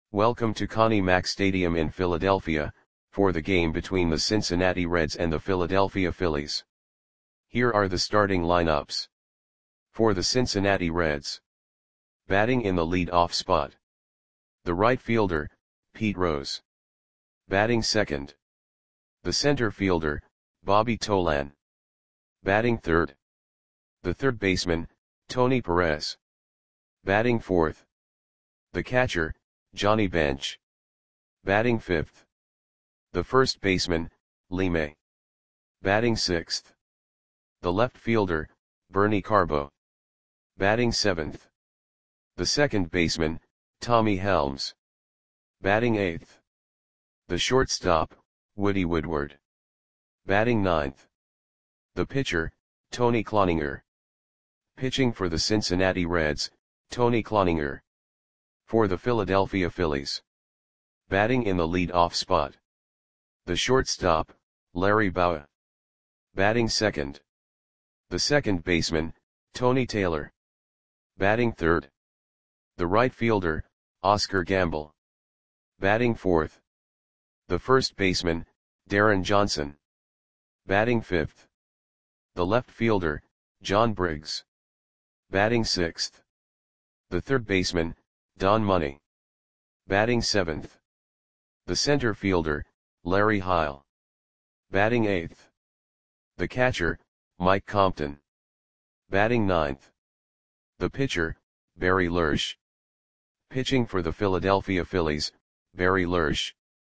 Welcome to Connie Mack Stadium in Philadelphia, for the game between the Cincinnati Reds and the Philadelphia Phillies. Here are the starting lineups. For the Cincinnati Reds. Batting in the lead-off spot. The right fielder, Pete Rose. Batting second. The center fielder, Bobby Tolan. Batting third. The third baseman, Tony Perez. Batting fourth. The catcher, Johnny Bench. Batting fifth. The first baseman, Lee May. Batting sixth. The left fielder, Bernie Carbo. Batting seventh. The second baseman, Tommy Helms. Batting eighth. The shortstop, Woody Woodward. Batting ninth. The pitcher, Tony Cloninger. Pitching for the Cincinnati Reds, Tony Cloninger. For the Philadelphia Phillies. Batting in the lead-off spot. The shortstop, Larry Bowa. Batting second. The second baseman, Tony Taylor. Batting third. The right fielder, Oscar Gamble. Batting fourth. The first baseman, Darren Johnson. Batting fifth. The left fielder, John Briggs. Batting sixth. The third baseman, Don Money. Batting seventh. The center fielder, Larry Heil. Batting eighth. The catcher, Mike Compton. Batting ninth. The pitcher, Barry Lersch. Pitching for the Philadelphia Phillies, Barry Lersch.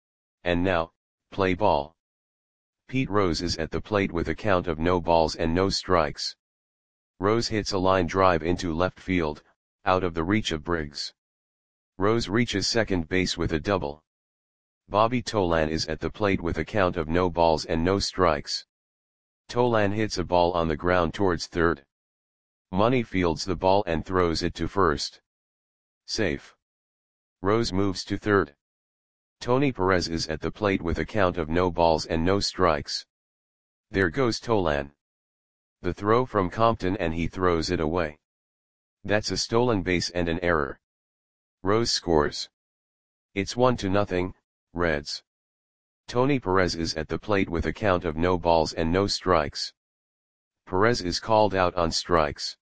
And now, play ball. Pete Rose is at the plate with a count of no balls and no strikes. Rose hits a line drive into left field, out of the reach of Briggs. Rose reaches second base with a double. Bobby Tolan is at the plate with a count of no balls and no strikes. Tolan hits a ball on the ground towards third. Money fields the ball and throws it to first. Safe. Rose moves to third. Tony Perez is at the plate with a count of no balls and no strikes. There goes Tolan. The throw from Compton and he throws it away. That's a stolen base and an error. Rose scores. It's 1-0, Reds. Tony Perez is at the plate with a count of no balls and no strikes. Perez is called out on strikes.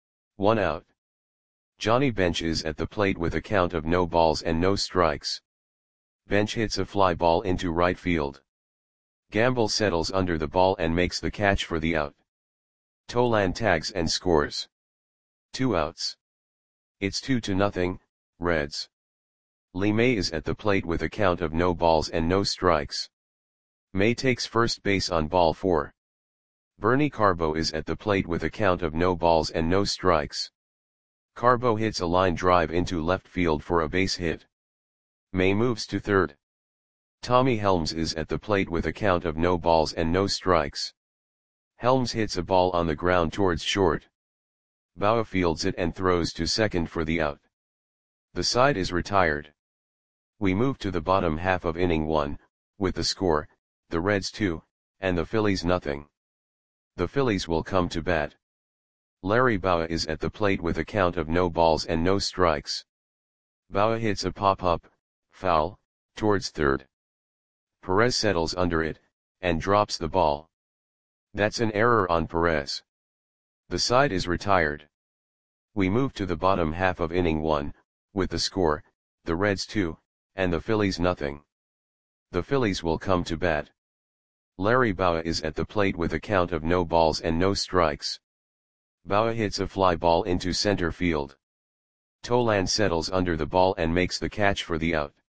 1 out. Johnny Bench is at the plate with a count of no balls and no strikes. Bench hits a fly ball into right field. Gamble settles under the ball and makes the catch for the out. Tolan tags and scores. 2 outs. It's 2-0, Reds. Lee May is at the plate with a count of no balls and no strikes. May takes first base on ball 4. Bernie Carbo is at the plate with a count of no balls and no strikes. Carbo hits a line drive into left field for a base hit. May moves to third. Tommy Helms is at the plate with a count of no balls and no strikes. Helms hits a ball on the ground towards short. Bowa fields it and throws to second for the out. The side is retired. We move to the bottom half of inning 1, with the score, the Reds 2, and the Phillies nothing. The Phillies will come to bat. Larry Bowa is at the plate with a count of no balls and no strikes. Bowa hits a pop-up, foul, towards third. Perez settles under it, and drops the ball. That's an error on Perez. The side is retired. We move to the bottom half of inning 1, with the score, the Reds 2, and the Phillies nothing. The Phillies will come to bat. Larry Bowa is at the plate with a count of no balls and no strikes. Bowa hits a fly ball into center field. Tolan settles under the ball and makes the catch for the out.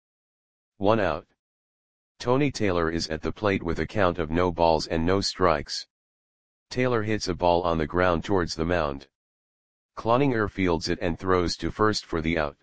1 out. Tony Taylor is at the plate with a count of no balls and no strikes. Taylor hits a ball on the ground towards the mound. Cloninger fields it and throws to first for the out.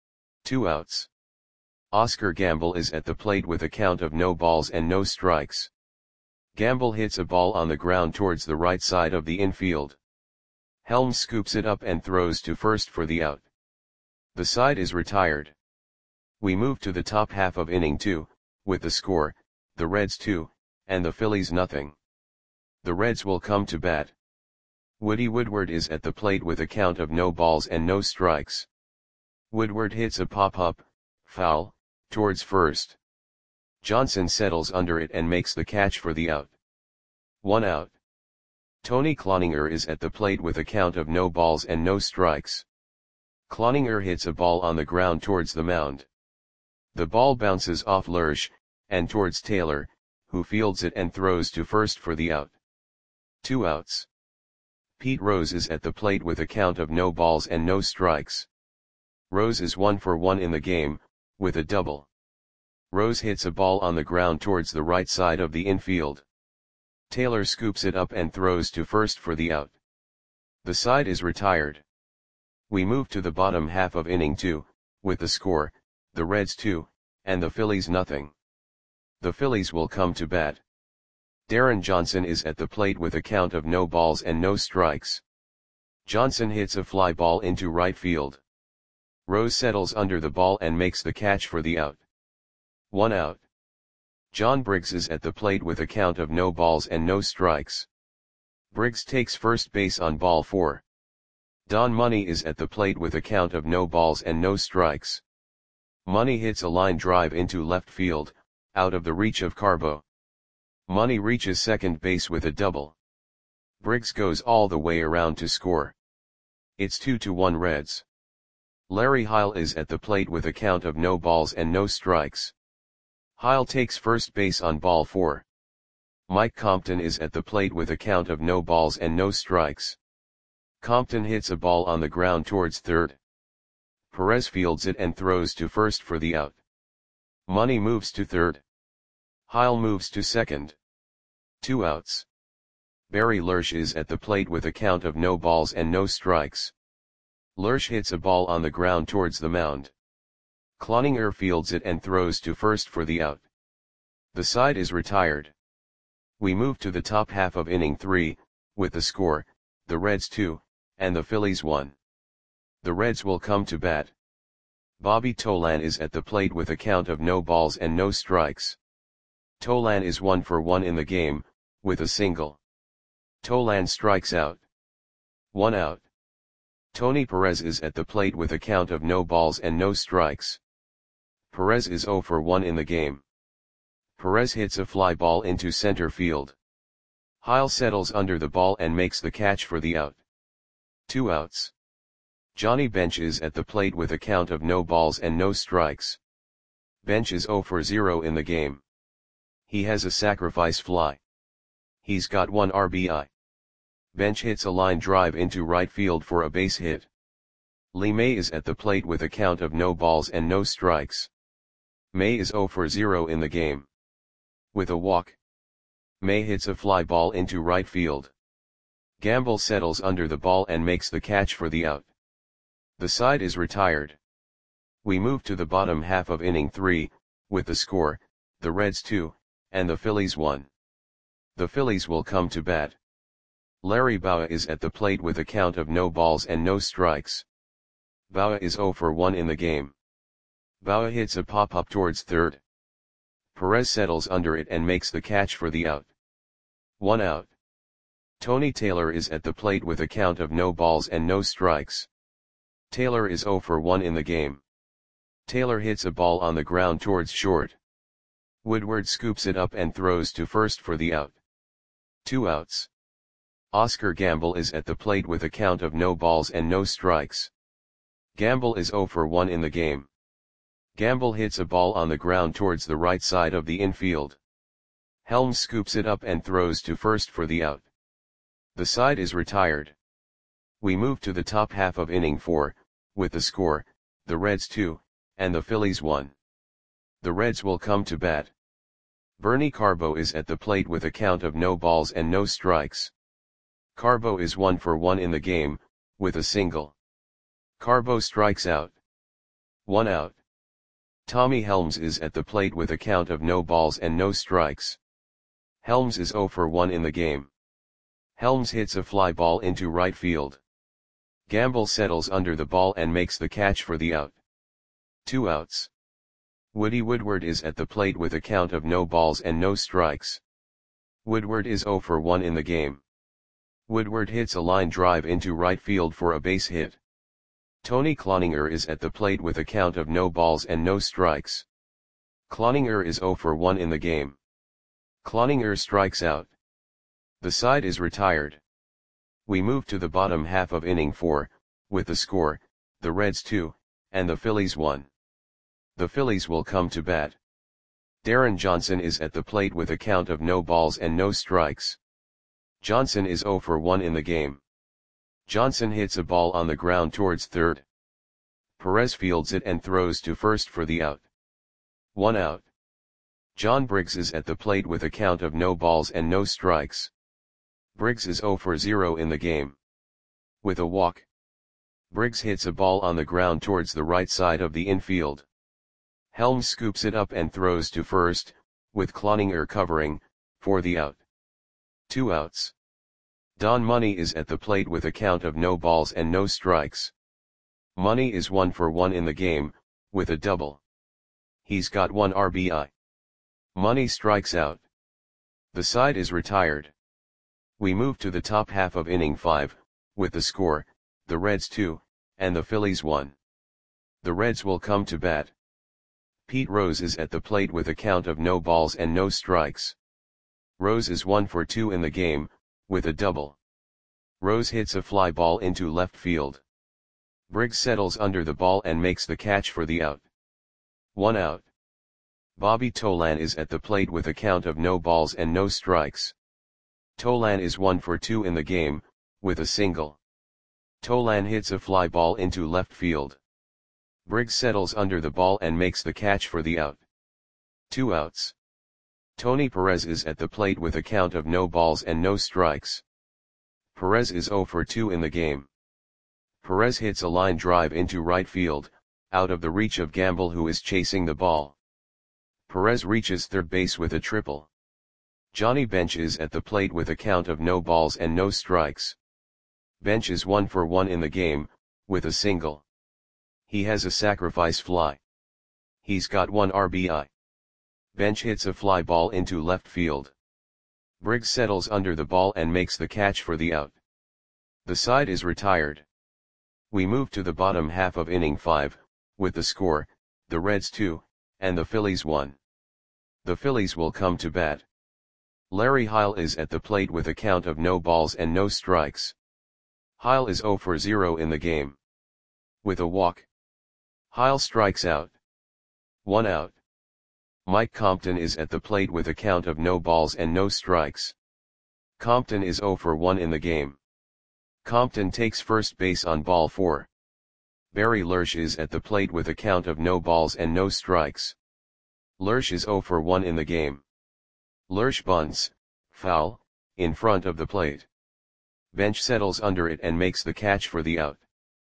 2 outs. Oscar Gamble is at the plate with a count of no balls and no strikes. Gamble hits a ball on the ground towards the right side of the infield. Helms scoops it up and throws to first for the out. The side is retired. We move to the top half of inning 2, with the score, the Reds 2, and the Phillies nothing. The Reds will come to bat. Woody Woodward is at the plate with a count of no balls and no strikes. Woodward hits a pop-up, Foul, towards first. Johnson settles under it and makes the catch for the out. 1 out. Tony Cloninger is at the plate with a count of no balls and no strikes. Cloninger hits a ball on the ground towards the mound. The ball bounces off Lersch, and towards Taylor, who fields it and throws to first for the out. 2 outs. Pete Rose is at the plate with a count of no balls and no strikes. Rose is 1 for 1 in the game, with a double. Rose hits a ball on the ground towards the right side of the infield. Taylor scoops it up and throws to first for the out. The side is retired. We move to the bottom half of inning 2, with the score, the Reds 2, and the Phillies nothing. The Phillies will come to bat. Darren Johnson is at the plate with a count of no balls and no strikes. Johnson hits a fly ball into right field. Rose settles under the ball and makes the catch for the out. 1 out. John Briggs is at the plate with a count of no balls and no strikes. Briggs takes first base on ball 4. Don Money is at the plate with a count of no balls and no strikes. Money hits a line drive into left field, out of the reach of Carbo. Money reaches second base with a double. Briggs goes all the way around to score. It's 2-1 Reds. Larry Heil is at the plate with a count of no balls and no strikes. Heil takes first base on ball 4. Mike Compton is at the plate with a count of no balls and no strikes. Compton hits a ball on the ground towards third. Perez fields it and throws to first for the out. Money moves to third. Heil moves to second. 2 outs. Barry Lersch is at the plate with a count of no balls and no strikes. Lersch hits a ball on the ground towards the mound. Cloninger fields it and throws to first for the out. The side is retired. We move to the top half of inning 3, with the score, the Reds 2, and the Phillies 1. The Reds will come to bat. Bobby Tolan is at the plate with a count of no balls and no strikes. Tolan is 1 for 1 in the game, with a single. Tolan strikes out. 1 out. Tony Perez is at the plate with a count of no balls and no strikes. Perez is 0 for 1 in the game. Perez hits a fly ball into center field. Heil settles under the ball and makes the catch for the out. 2 outs. Johnny Bench is at the plate with a count of no balls and no strikes. Bench is 0 for 0 in the game. He has a sacrifice fly. He's got 1 RBI. Bench hits a line drive into right field for a base hit. Lee May is at the plate with a count of no balls and no strikes. May is 0 for 0 in the game. With a walk, May hits a fly ball into right field. Gamble settles under the ball and makes the catch for the out. The side is retired. We move to the bottom half of inning 3, with the score, the Reds 2, and the Phillies 1. The Phillies will come to bat. Larry Bowa is at the plate with a count of no balls and no strikes. Bowa is 0 for 1 in the game. Bowa hits a pop-up towards third. Perez settles under it and makes the catch for the out. 1 out. Tony Taylor is at the plate with a count of no balls and no strikes. Taylor is 0 for 1 in the game. Taylor hits a ball on the ground towards short. Woodward scoops it up and throws to first for the out. 2 outs. Oscar Gamble is at the plate with a count of no balls and no strikes. Gamble is 0 for 1 in the game. Gamble hits a ball on the ground towards the right side of the infield. Helms scoops it up and throws to first for the out. The side is retired. We move to the top half of inning 4, with the score, the Reds 2, and the Phillies 1. The Reds will come to bat. Bernie Carbo is at the plate with a count of no balls and no strikes. Carbo is 1 for 1 in the game, with a single. Carbo strikes out. 1 out. Tommy Helms is at the plate with a count of no balls and no strikes. Helms is 0 for 1 in the game. Helms hits a fly ball into right field. Gamble settles under the ball and makes the catch for the out. 2 outs. Woody Woodward is at the plate with a count of no balls and no strikes. Woodward is 0 for 1 in the game. Woodward hits a line drive into right field for a base hit. Tony Cloninger is at the plate with a count of no balls and no strikes. Cloninger is 0 for 1 in the game. Cloninger strikes out. The side is retired. We move to the bottom half of inning 4, with the score, the Reds 2, and the Phillies 1. The Phillies will come to bat. Darren Johnson is at the plate with a count of no balls and no strikes. Johnson is 0 for 1 in the game. Johnson hits a ball on the ground towards third. Perez fields it and throws to first for the out. 1 out. John Briggs is at the plate with a count of no balls and no strikes. Briggs is 0 for 0 in the game. With a walk, Briggs hits a ball on the ground towards the right side of the infield. Helms scoops it up and throws to first, with Cloninger covering, for the out. 2 outs. Don Money is at the plate with a count of no balls and no strikes. Money is 1 for 1 in the game, with a double. He's got 1 RBI. Money strikes out. The side is retired. We move to the top half of inning 5, with the score, the Reds 2, and the Phillies 1. The Reds will come to bat. Pete Rose is at the plate with a count of no balls and no strikes. Rose is 1 for 2 in the game, with a double. Rose hits a fly ball into left field. Briggs settles under the ball and makes the catch for the out. 1 out. Bobby Tolan is at the plate with a count of no balls and no strikes. Tolan is 1 for 2 in the game, with a single. Tolan hits a fly ball into left field. Briggs settles under the ball and makes the catch for the out. 2 outs. Tony Perez is at the plate with a count of no balls and no strikes. Perez is 0 for 2 in the game. Perez hits a line drive into right field, out of the reach of Gamble, who is chasing the ball. Perez reaches third base with a triple. Johnny Bench is at the plate with a count of no balls and no strikes. Bench is 1 for 1 in the game, with a single. He has a sacrifice fly. He's got 1 RBI. Bench hits a fly ball into left field. Briggs settles under the ball and makes the catch for the out. The side is retired. We move to the bottom half of inning 5, with the score, the Reds 2, and the Phillies 1. The Phillies will come to bat. Larry Heil is at the plate with a count of no balls and no strikes. Heil is 0 for 0 in the game. With a walk, Heil strikes out. 1 out. Mike Compton is at the plate with a count of no balls and no strikes. Compton is 0 for 1 in the game. Compton takes first base on ball 4. Barry Lersch is at the plate with a count of no balls and no strikes. Lersch is 0 for 1 in the game. Lersch bunts, foul, in front of the plate. Bench settles under it and makes the catch for the out.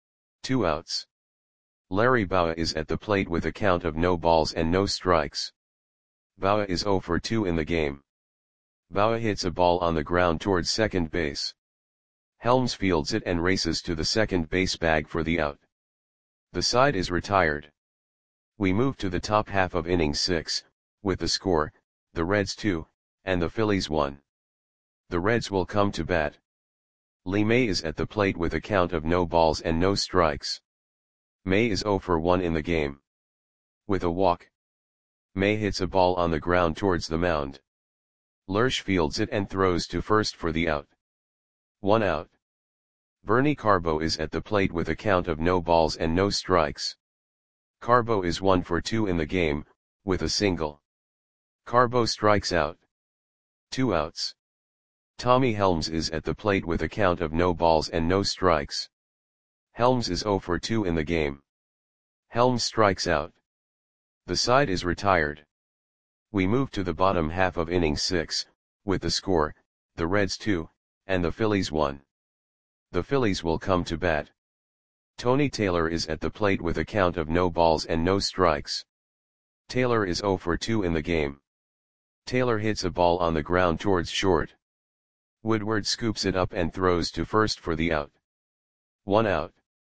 2 outs. Larry Bowa is at the plate with a count of no balls and no strikes. Bowa is 0 for 2 in the game. Bowa hits a ball on the ground towards second base. Helms fields it and races to the second base bag for the out. The side is retired. We move to the top half of inning 6, with the score, the Reds 2, and the Phillies 1. The Reds will come to bat. Lee May is at the plate with a count of no balls and no strikes. May is 0 for 1 in the game. With a walk, May hits a ball on the ground towards the mound. Lersch fields it and throws to first for the out. 1 out. Bernie Carbo is at the plate with a count of no balls and no strikes. Carbo is 1 for 2 in the game, with a single. Carbo strikes out. 2 outs. Tommy Helms is at the plate with a count of no balls and no strikes. Helms is 0 for 2 in the game. Helms strikes out. The side is retired. We move to the bottom half of inning 6, with the score, the Reds 2, and the Phillies 1. The Phillies will come to bat. Tony Taylor is at the plate with a count of no balls and no strikes. Taylor is 0 for 2 in the game. Taylor hits a ball on the ground towards short. Woodward scoops it up and throws to first for the out. 1 out.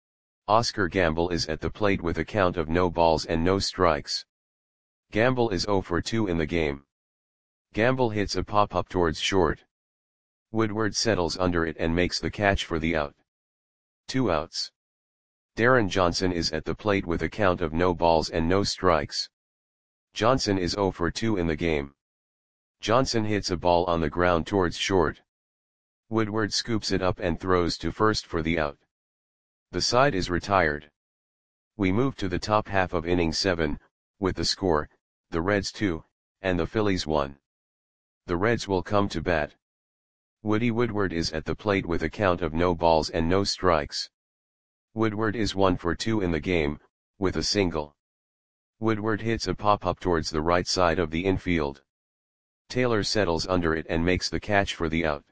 Oscar Gamble is at the plate with a count of no balls and no strikes. Gamble is 0 for 2 in the game. Gamble hits a pop-up towards short. Woodward settles under it and makes the catch for the out. 2 outs. Darren Johnson is at the plate with a count of no balls and no strikes. Johnson is 0 for 2 in the game. Johnson hits a ball on the ground towards short. Woodward scoops it up and throws to first for the out. The side is retired. We move to the top half of inning 7, with the score, the Reds 2, and the Phillies 1. The Reds will come to bat. Woody Woodward is at the plate with a count of no balls and no strikes. Woodward is 1 for 2 in the game, with a single. Woodward hits a pop-up towards the right side of the infield. Taylor settles under it and makes the catch for the out.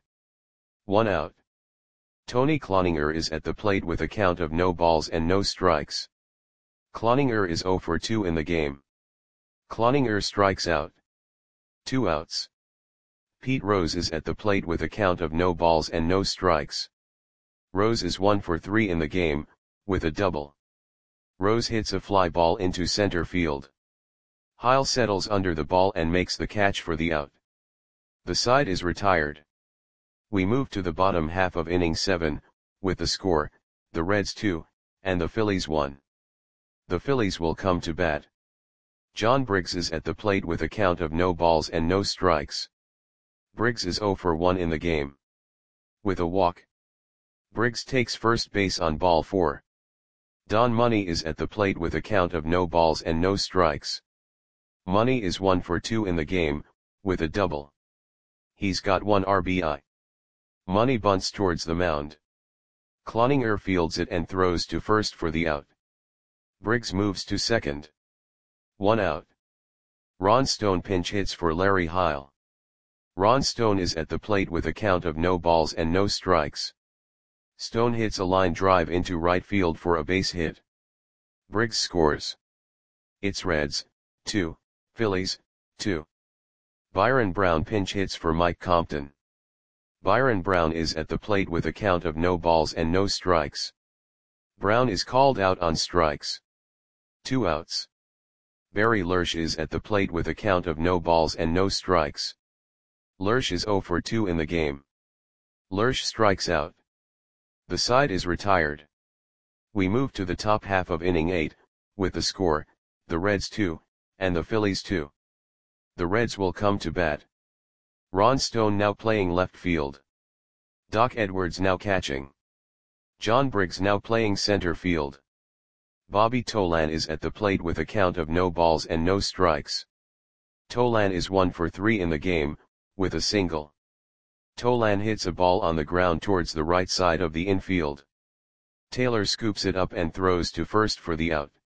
1 out. Tony Cloninger is at the plate with a count of no balls and no strikes. Cloninger is 0 for 2 in the game. Cloninger strikes out. 2 outs. Pete Rose is at the plate with a count of no balls and no strikes. Rose is 1 for 3 in the game, with a double. Rose hits a fly ball into center field. Heil settles under the ball and makes the catch for the out. The side is retired. We move to the bottom half of inning 7, with the score, the Reds 2, and the Phillies 1. The Phillies will come to bat. John Briggs is at the plate with a count of no balls and no strikes. Briggs is 0 for 1 in the game. With a walk. Briggs takes first base on ball 4. Don Money is at the plate with a count of no balls and no strikes. Money is 1 for 2 in the game, with a double. He's got 1 RBI. Money bunts towards the mound. Cloninger fields it and throws to first for the out. Briggs moves to second. 1 out. Ron Stone pinch hits for Larry Heil. Ron Stone is at the plate with a count of no balls and no strikes. Stone hits a line drive into right field for a base hit. Briggs scores. It's Reds, 2, Phillies, 2. Byron Brown pinch hits for Mike Compton. Byron Brown is at the plate with a count of no balls and no strikes. Brown is called out on strikes. 2 outs. Barry Lersch is at the plate with a count of no balls and no strikes. Lersch is 0 for 2 in the game. Lersch strikes out. The side is retired. We move to the top half of inning 8, with the score, the Reds 2, and the Phillies 2. The Reds will come to bat. Ron Stone now playing left field. Doc Edwards now catching. John Briggs now playing center field. Bobby Tolan is at the plate with a count of no balls and no strikes. Tolan is 1 for 3 in the game, with a single. Tolan hits a ball on the ground towards the right side of the infield. Taylor scoops it up and throws to first for the out.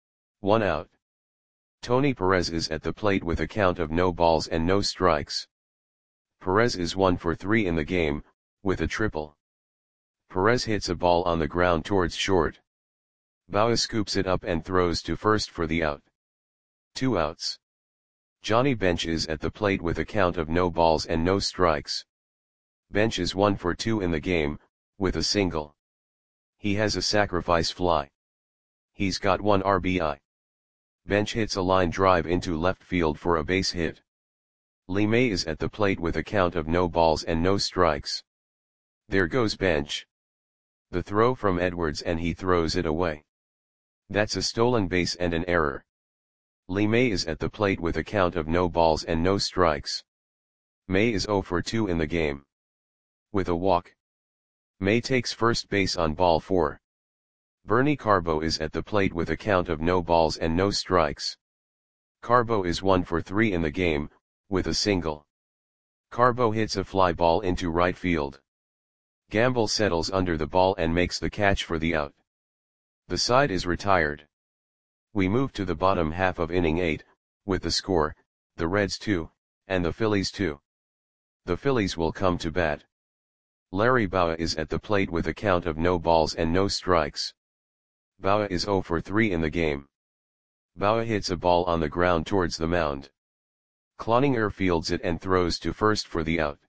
1 out. Tony Perez is at the plate with a count of no balls and no strikes. Perez is 1 for 3 in the game, with a triple. Perez hits a ball on the ground towards short. Baua scoops it up and throws to first for the out. 2 outs. Johnny Bench is at the plate with a count of no balls and no strikes. Bench is 1 for 2 in the game, with a single. He has a sacrifice fly. He's got 1 RBI. Bench hits a line drive into left field for a base hit. Lee May is at the plate with a count of no balls and no strikes. There goes Bench. The throw from Edwards and he throws it away. That's a stolen base and an error. Lee May is at the plate with a count of no balls and no strikes. May is 0 for 2 in the game. With a walk. May takes first base on ball 4. Bernie Carbo is at the plate with a count of no balls and no strikes. Carbo is 1 for 3 in the game, with a single. Carbo hits a fly ball into right field. Gamble settles under the ball and makes the catch for the out. The side is retired. We move to the bottom half of inning 8, with the score, the Reds 2, and the Phillies 2. The Phillies will come to bat. Larry Baua is at the plate with a count of no balls and no strikes. Baua is 0 for 3 in the game. Baua hits a ball on the ground towards the mound. Cloninger fields it and throws to first for the out.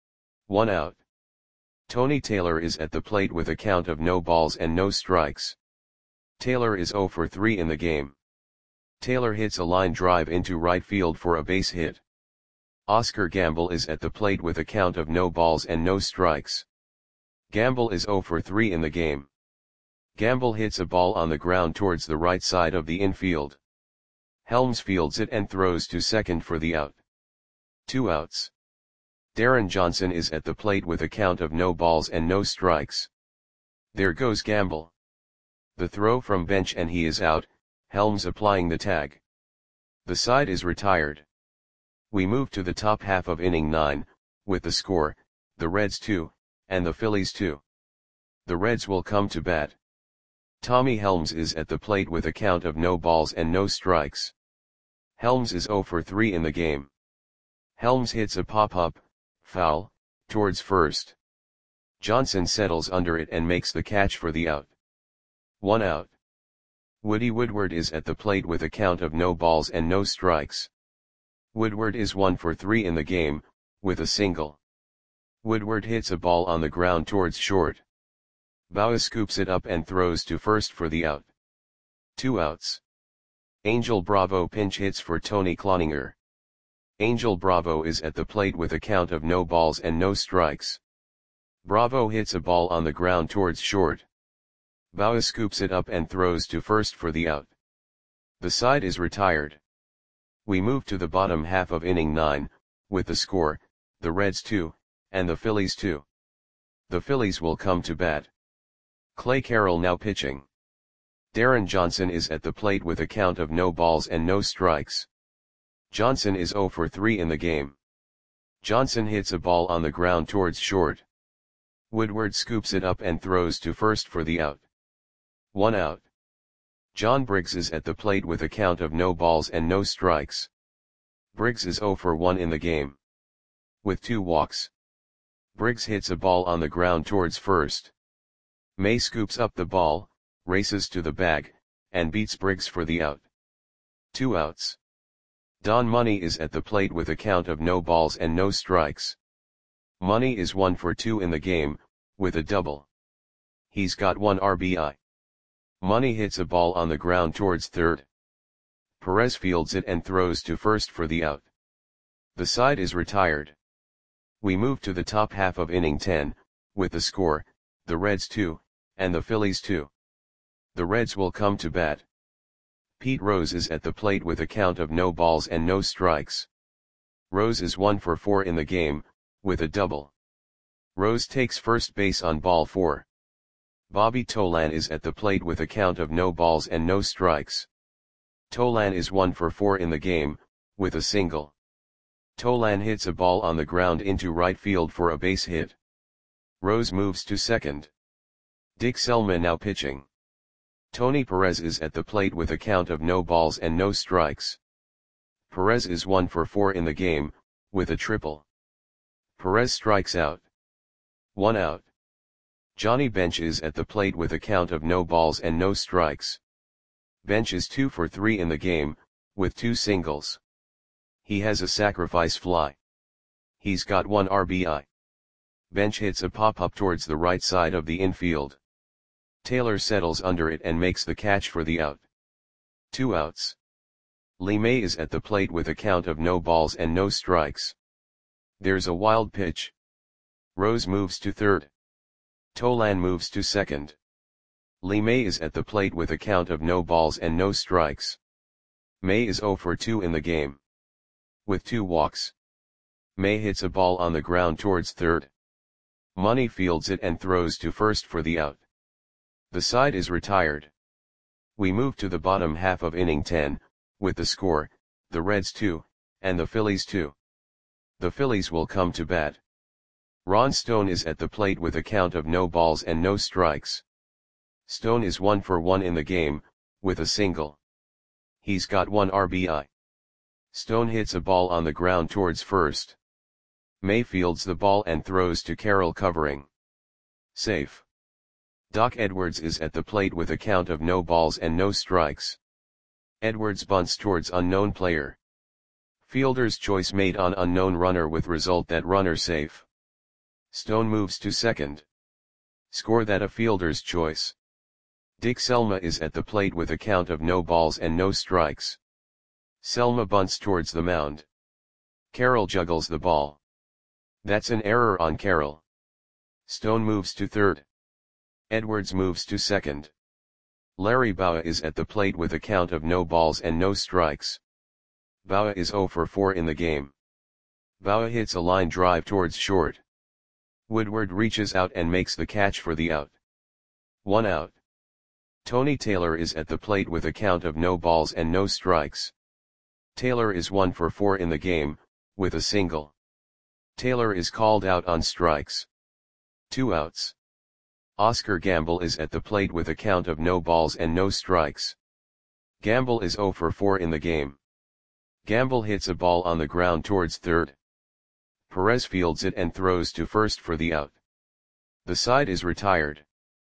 1 out. Tony Taylor is at the plate with a count of no balls and no strikes. Taylor is 0 for 3 in the game. Taylor hits a line drive into right field for a base hit. Oscar Gamble is at the plate with a count of no balls and no strikes. Gamble is 0 for 3 in the game. Gamble hits a ball on the ground towards the right side of the infield. Helms fields it and throws to second for the out. 2 outs. Darren Johnson is at the plate with a count of no balls and no strikes. There goes Gamble. The throw from bench and he is out, Helms applying the tag. The side is retired. We move to the top half of inning 9, with the score, the Reds 2, and the Phillies 2. The Reds will come to bat. Tommy Helms is at the plate with a count of no balls and no strikes. Helms is 0 for 3 in the game. Helms hits a pop-up, foul, towards first. Johnson settles under it and makes the catch for the out. 1 out. Woody Woodward is at the plate with a count of no balls and no strikes. Woodward is 1 for 3 in the game, with a single. Woodward hits a ball on the ground towards short. Bauer scoops it up and throws to first for the out. 2 outs. Angel Bravo pinch hits for Tony Cloninger. Angel Bravo is at the plate with a count of no balls and no strikes. Bravo hits a ball on the ground towards short. Bauer scoops it up and throws to first for the out. The side is retired. We move to the bottom half of inning 9, with the score, the Reds 2, and the Phillies 2. The Phillies will come to bat. Clay Carroll now pitching. Darren Johnson is at the plate with a count of no balls and no strikes. Johnson is 0 for 3 in the game. Johnson hits a ball on the ground towards short. Woodward scoops it up and throws to first for the out. 1 out. John Briggs is at the plate with a count of no balls and no strikes. Briggs is 0 for 1 in the game. With 2 walks. Briggs hits a ball on the ground towards first. May scoops up the ball, races to the bag, and beats Briggs for the out. 2 outs. Don Money is at the plate with a count of no balls and no strikes. Money is 1 for 2 in the game, with a double. He's got 1 RBI. Money hits a ball on the ground towards third. Perez fields it and throws to first for the out. The side is retired. We move to the top half of inning 10, with the score, the Reds 2, and the Phillies 2. The Reds will come to bat. Pete Rose is at the plate with a count of no balls and no strikes. Rose is 1 for 4 in the game, with a double. Rose takes first base on ball 4. Bobby Tolan is at the plate with a count of no balls and no strikes. Tolan is 1 for 4 in the game, with a single. Tolan hits a ball on the ground into right field for a base hit. Rose moves to second. Dick Selma now pitching. Tony Perez is at the plate with a count of no balls and no strikes. Perez is 1 for 4 in the game, with a triple. Perez strikes out. 1 out. Johnny Bench is at the plate with a count of no balls and no strikes. Bench is 2 for 3 in the game, with 2 singles. He has a sacrifice fly. He's got 1 RBI. Bench hits a pop-up towards the right side of the infield. Taylor settles under it and makes the catch for the out. 2 outs. Lee May is at the plate with a count of no balls and no strikes. There's a wild pitch. Rose moves to third. Tolan moves to second. Lee May is at the plate with a count of no balls and no strikes. May is 0 for 2 in the game. With 2 walks. May hits a ball on the ground towards third. Money fields it and throws to first for the out. The side is retired. We move to the bottom half of inning 10, with the score, the Reds 2, and the Phillies 2. The Phillies will come to bat. Ron Stone is at the plate with a count of no balls and no strikes. Stone is 1 for 1 in the game, with a single. He's got 1 RBI. Stone hits a ball on the ground towards first. May fields the ball and throws to Carroll covering. Safe. Doc Edwards is at the plate with a count of no balls and no strikes. Edwards bunts towards unknown player. Fielder's choice made on unknown runner with result that runner safe. Stone moves to second. Score that a fielder's choice. Dick Selma is at the plate with a count of no balls and no strikes. Selma bunts towards the mound. Carroll juggles the ball. That's an error on Carroll. Stone moves to third. Edwards moves to second. Larry Bowa is at the plate with a count of no balls and no strikes. Bowa is 0 for 4 in the game. Bowa hits a line drive towards short. Woodward reaches out and makes the catch for the out. 1 out. Tony Taylor is at the plate with a count of no balls and no strikes. Taylor is 1 for 4 in the game, with a single. Taylor is called out on strikes. 2 outs. Oscar Gamble is at the plate with a count of no balls and no strikes. Gamble is 0 for 4 in the game. Gamble hits a ball on the ground towards third. Perez fields it and throws to first for the out. The side is retired.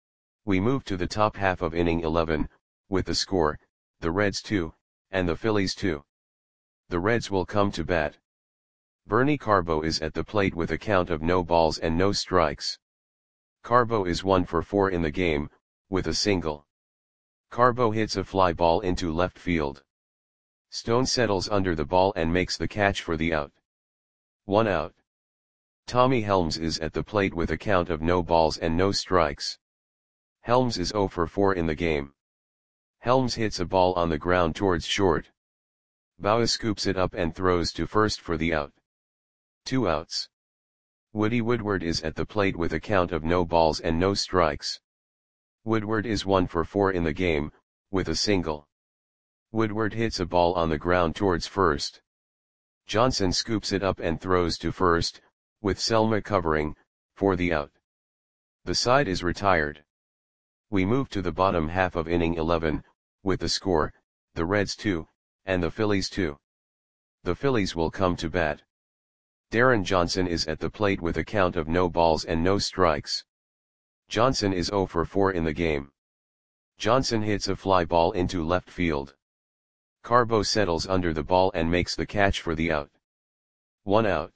We move to the top half of inning 11, with the score, the Reds 2, and the Phillies 2. The Reds will come to bat. Bernie Carbo is at the plate with a count of no balls and no strikes. Carbo is 1 for 4 in the game, with a single. Carbo hits a fly ball into left field. Stone settles under the ball and makes the catch for the out. 1 out. Tommy Helms is at the plate with a count of no balls and no strikes. Helms is 0 for 4 in the game. Helms hits a ball on the ground towards short. Bowa scoops it up and throws to first for the out. 2 outs. Woody Woodward is at the plate with a count of no balls and no strikes. Woodward is 1 for 4 in the game, with a single. Woodward hits a ball on the ground towards first. Johnson scoops it up and throws to first, with Selma covering, for the out. The side is retired. We move to the bottom half of inning 11, with the score, the Reds 2, and the Phillies 2. The Phillies will come to bat. Darren Johnson is at the plate with a count of no balls and no strikes. Johnson is 0 for 4 in the game. Johnson hits a fly ball into left field. Carbo settles under the ball and makes the catch for the out. 1 out.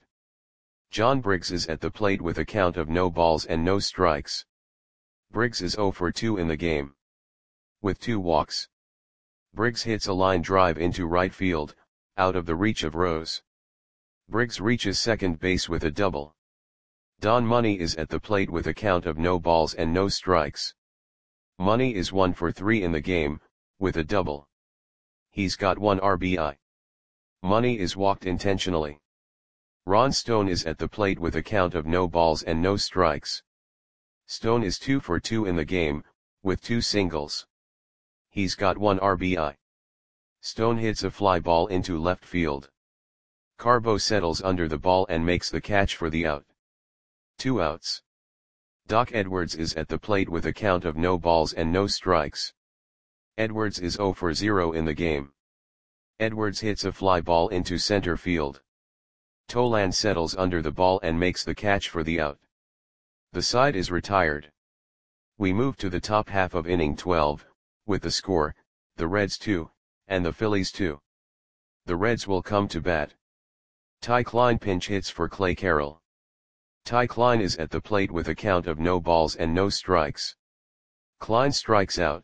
John Briggs is at the plate with a count of no balls and no strikes. Briggs is 0 for 2 in the game. With 2 walks. Briggs hits a line drive into right field, out of the reach of Rose. Briggs reaches second base with a double. Don Money is at the plate with a count of no balls and no strikes. Money is 1 for 3 in the game, with a double. He's got 1 RBI. Money is walked intentionally. Ron Stone is at the plate with a count of no balls and no strikes. Stone is 2 for 2 in the game, with 2 singles. He's got 1 RBI. Stone hits a fly ball into left field. Carbo settles under the ball and makes the catch for the out. 2 outs. Doc Edwards is at the plate with a count of no balls and no strikes. Edwards is 0 for 0 in the game. Edwards hits a fly ball into center field. Tolan settles under the ball and makes the catch for the out. The side is retired. We move to the top half of inning 12, with the score, the Reds 2, and the Phillies 2. The Reds will come to bat. Ty Klein pinch hits for Clay Carroll. Ty Klein is at the plate with a count of no balls and no strikes. Klein strikes out.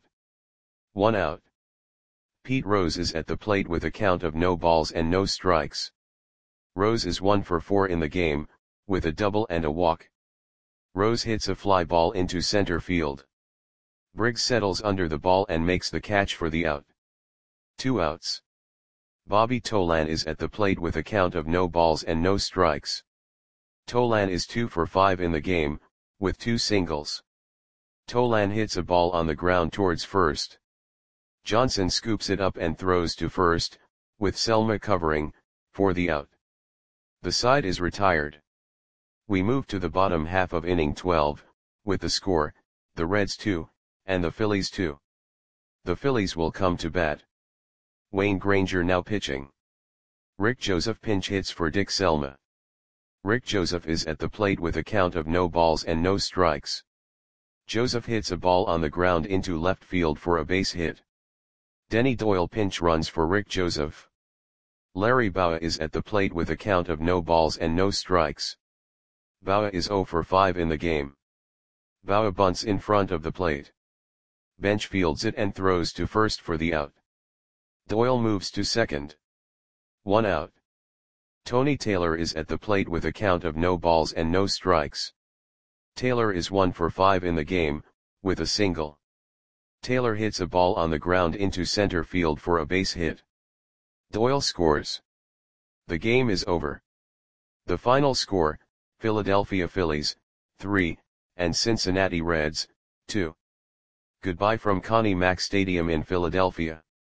1 out. Pete Rose is at the plate with a count of no balls and no strikes. Rose is 1 for 4 in the game, with a double and a walk. Rose hits a fly ball into center field. Briggs settles under the ball and makes the catch for the out. 2 outs. Bobby Tolan is at the plate with a count of no balls and no strikes. Tolan is 2 for 5 in the game, with 2 singles. Tolan hits a ball on the ground towards first. Johnson scoops it up and throws to first, with Selma covering, for the out. The side is retired. We move to the bottom half of inning 12, with the score, the Reds 2, and the Phillies 2. The Phillies will come to bat. Wayne Granger now pitching. Rick Joseph pinch hits for Dick Selma. Rick Joseph is at the plate with a count of no balls and no strikes. Joseph hits a ball on the ground into left field for a base hit. Denny Doyle pinch runs for Rick Joseph. Larry Bowa is at the plate with a count of no balls and no strikes. Bowa is 0 for 5 in the game. Bowa bunts in front of the plate. Bench fields it and throws to first for the out. Doyle moves to second. 1 out. Tony Taylor is at the plate with a count of no balls and no strikes. Taylor is 1 for 5 in the game, with a single. Taylor hits a ball on the ground into center field for a base hit. Doyle scores. The game is over. The final score, Philadelphia Phillies, 3, and Cincinnati Reds, 2. Goodbye from Connie Mack Stadium in Philadelphia.